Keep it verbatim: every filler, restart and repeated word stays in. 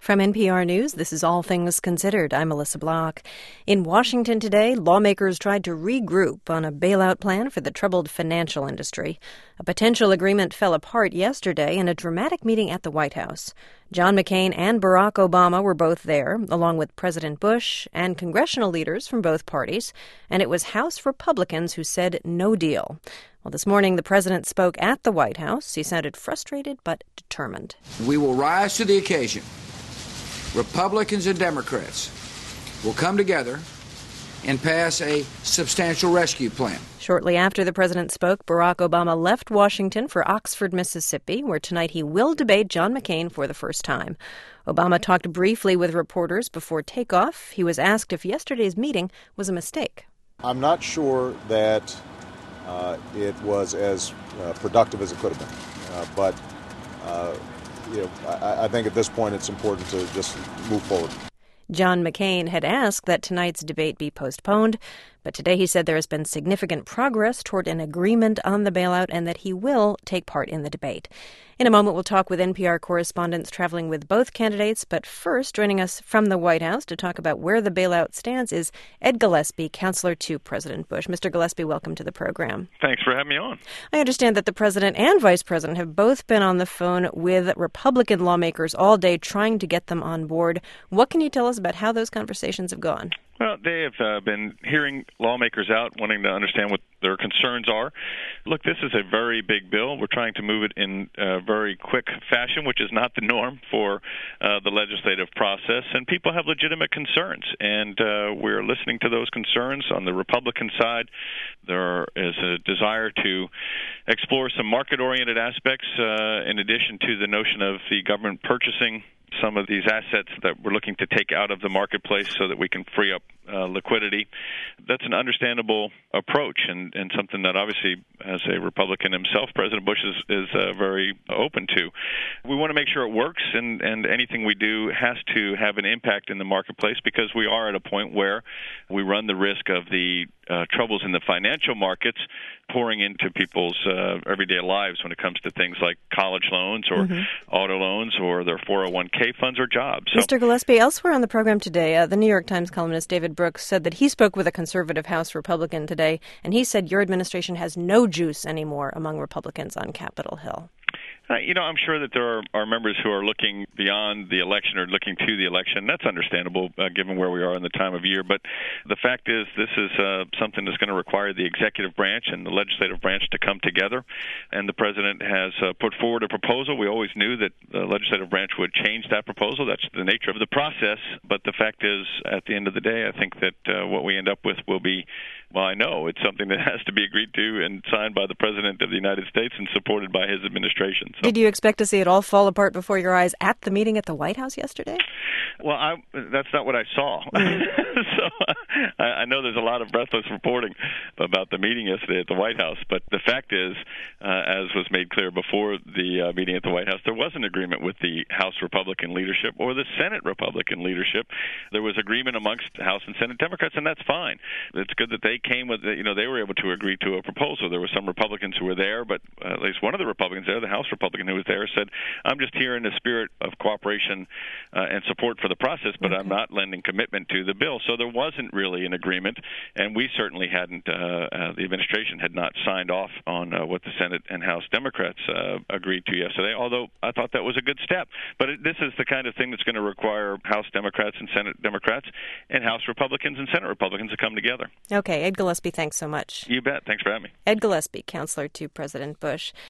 From N P R News, this is All Things Considered. I'm Melissa Block. In Washington today, lawmakers tried to regroup on a bailout plan for the troubled financial industry. A potential agreement fell apart yesterday in a dramatic meeting at the White House. John McCain and Barack Obama were both there, along with President Bush and congressional leaders from both parties, and it was House Republicans who said no deal. Well, this morning, the president spoke at the White House. He sounded frustrated but determined. We will rise to the occasion. Republicans and Democrats will come together and pass a substantial rescue plan. Shortly after the president spoke, Barack Obama left Washington for Oxford, Mississippi, where tonight he will debate John McCain for the first time. Obama talked briefly with reporters before takeoff. He was asked if yesterday's meeting was a mistake. I'm not sure that uh, it was as uh, productive as it could have been, uh, but uh, you know, I, I think at this point it's important to just move forward. John McCain had asked that tonight's debate be postponed, but today he said there has been significant progress toward an agreement on the bailout and that he will take part in the debate. In a moment, we'll talk with N P R correspondents traveling with both candidates, but first, joining us from the White House to talk about where the bailout stands is Ed Gillespie, counselor to President Bush. Mister Gillespie, welcome to the program. Thanks for having me on. I understand that the president and vice president have both been on the phone with Republican lawmakers all day trying to get them on board. What can you tell us about how those conversations have gone? Well, they have uh, been hearing lawmakers out, wanting to understand what their concerns are. Look, this is a very big bill. We're trying to move it in a very quick fashion, which is not the norm for uh, the legislative process. And people have legitimate concerns, and uh, we're listening to those concerns. On the Republican side, there is a desire to explore some market-oriented aspects uh, in addition to the notion of the government purchasing some of these assets that we're looking to take out of the marketplace so that we can free up uh, liquidity. That's an understandable approach and, and something that obviously, as a Republican himself, President Bush is, is uh, very open to. We want to make sure it works, and, and anything we do has to have an impact in the marketplace because we are at a point where we run the risk of the uh, troubles in the financial markets pouring into people's uh, everyday lives when it comes to things like college loans or mm-hmm. auto loans or their four oh one k funds or jobs. So, Mister Gillespie, elsewhere on the program today, uh, the New York Times columnist David Brooks said that he spoke with a conservative House Republican today, and he said your administration has no juice anymore among Republicans on Capitol Hill. Uh, you know, I'm sure that there are, are members who are looking beyond the election or looking to the election. That's understandable, uh, given where we are in the time of year. But the fact is, this is uh, something that's going to require the executive branch and the legislative branch to come together. And the president has uh, put forward a proposal. We always knew that the legislative branch would change that proposal. That's the nature of the process. But the fact is, at the end of the day, I think that uh, what we end up with will be, well, I know it's something that has to be agreed to and signed by the President of the United States and supported by his administration. So, did you expect to see it all fall apart before your eyes at the meeting at the White House yesterday? Well, I, that's not what I saw. so I, I know there's a lot of breathless reporting about the meeting yesterday at the White House, but the fact is, uh, as was made clear before the uh, meeting at the White House, there was an agreement with the House Republican leadership or the Senate Republican leadership. There was agreement amongst House and Senate Democrats, and that's fine. It's good that they came with, you know, they were able to agree to a proposal. There were some Republicans who were there, but uh, at least one of the Republicans there, the House Republican who was there, said, I'm just here in the spirit of cooperation uh, and support for the process, but okay. I'm not lending commitment to the bill. So there wasn't really an agreement, and we certainly hadn't, uh, uh, the administration had not signed off on uh, what the Senate and House Democrats uh, agreed to yesterday, although I thought that was a good step. But it, this is the kind of thing that's going to require House Democrats and Senate Democrats and House Republicans and Senate Republicans to come together. Okay, Ed Gillespie, thanks so much. You bet. Thanks for having me. Ed Gillespie, counselor to President Bush.